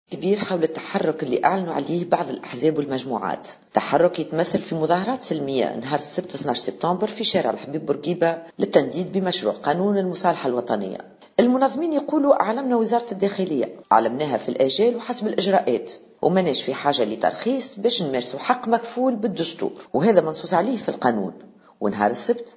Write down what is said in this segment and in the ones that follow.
كبير حول التحرك اللي أعلنوا عليه بعض الأحزاب والمجموعات. تحرك يتمثل في مظاهرات سلمية نهار السبت 12 سبتمبر في شارع الحبيب بورقيبة للتنديد بمشروع قانون المصالحة الوطنية. المنظمين يقولوا أعلمنا وزارة الداخلية، علمناها في الآجال وحسب الإجراءات، ومناش في حاجة لترخيص باش نمارسوا حق مكفول بالدستور، وهذا منصوص عليه في القانون. ونهار السبت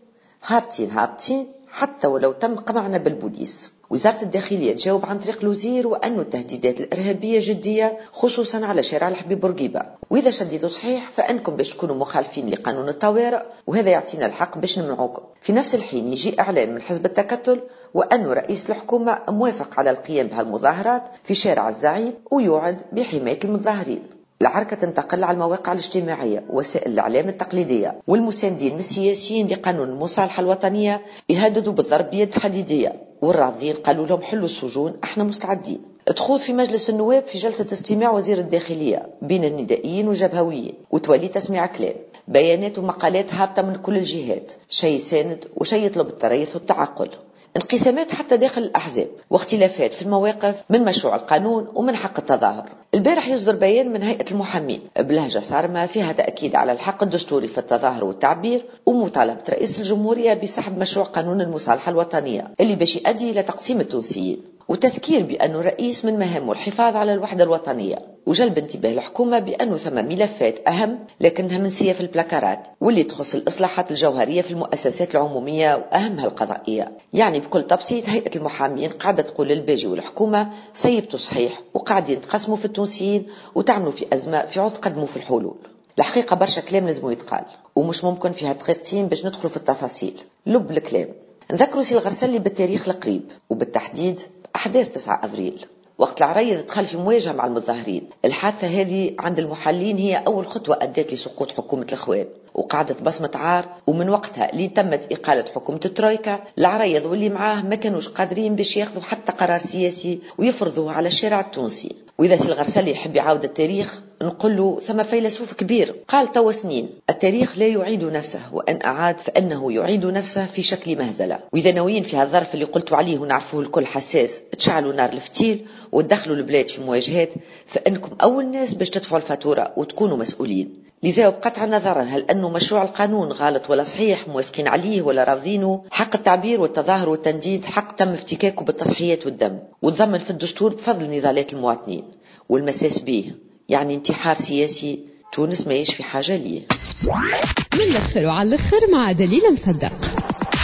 هابطين حتى ولو تم قمعنا بالبوليس. وزارة الداخلية تجاوب عن طريق الوزير وأن التهديدات الإرهابية جدية خصوصا على شارع الحبيب بورقيبة، وإذا شديدوا صحيح فأنكم باش تكونوا مخالفين لقانون الطوارئ، وهذا يعطينا الحق باش نمنعوكم. في نفس الحين يجي إعلان من حزب التكتل وأن رئيس الحكومة موافق على القيام بهالمظاهرات في شارع الزعيم ويوعد بحماية المتظاهرين. العركة تنتقل على المواقع الاجتماعية ووسائل الإعلام التقليدية، والمساندين من السياسيين لقانون المصالحة الوطنية يهددوا بالضرب بيد حديدية، والراضين قالوا لهم حلوا السجون احنا مستعدين. تخوض في مجلس النواب في جلسة استماع وزير الداخلية بين الندائيين والجبهويين، وتولي تسميع كلام، بيانات ومقالات هابطة من كل الجهات، شيء ساند وشيء يطلب التريث والتعقل. انقسامات حتى داخل الأحزاب واختلافات في المواقف من مشروع القانون ومن حق التظاهر. البارح يصدر بيان من هيئة المحامين بلهجة صارمة فيها تأكيد على الحق الدستوري في التظاهر والتعبير، ومطالبة رئيس الجمهورية بسحب مشروع قانون المصالحة الوطنية اللي باش يؤدي إلى تقسيم التونسيين، وتذكير بأن الرئيس من مهامه الحفاظ على الوحدة الوطنية، وجلب انتباه الحكومة بأنه ثم ملفات أهم لكنها منسية في البلاكارات واللي تخص الإصلاحات الجوهرية في المؤسسات العمومية وأهمها القضائية. يعني بكل تبسيط هيئة المحامين قاعدة تقول للباجي والحكومة سيبتوا الصحيح وقاعدين تقسموا في التونسيين وتعملوا في أزمة في عود تقدموا في الحلول. الحقيقة برشا كلام لازم يتقال ومش ممكن فيها دقيقتين باش ندخلوا في التفاصيل. لب الكلام نذكروا سي الغرسلي بالتاريخ القريب وبالتحديد أحداث 9 أبريل وقت العرايض دخل في مواجهة مع المتظاهرين. الحادثة هذه عند المحللين هي أول خطوة أدت لسقوط حكومة الإخوان وقعدت بصمة عار، ومن وقتها اللي تمت إقالة حكومة الترويكا العرايض واللي معاه ما كانوش قادرين باش ياخذوا حتى قرار سياسي ويفرضوه على الشارع التونسي. وإذا سي الغرسلي يحب يعاود التاريخ نقول له ثم فيلسوف كبير قال توا سنين التاريخ لا يعيد نفسه، وأن أعاد فأنه يعيد نفسه في شكل مهزلة. وإذا ناويين في هذا الظرف اللي قلت عليه ونعرفوه الكل حساس تشعلوا نار الفتيل وتدخلوا البلاد في مواجهات، فأنكم أول ناس باش تدفعوا الفاتورة وتكونوا مسؤولين. لذا بقطع نظرا هل أنه مشروع القانون غلط ولا صحيح، موافقين عليه ولا رافضينه، حق التعبير والتظاهر والتنديد حق تم افتكاكه بالتضحيات والدم وتضمن في الدستور بفضل نضالات المواطنين، والمساس به يعني انتحار سياسي تونس ما يش في حاجة ليه. من الأخر وعلى الأخر مع دليل مصدق.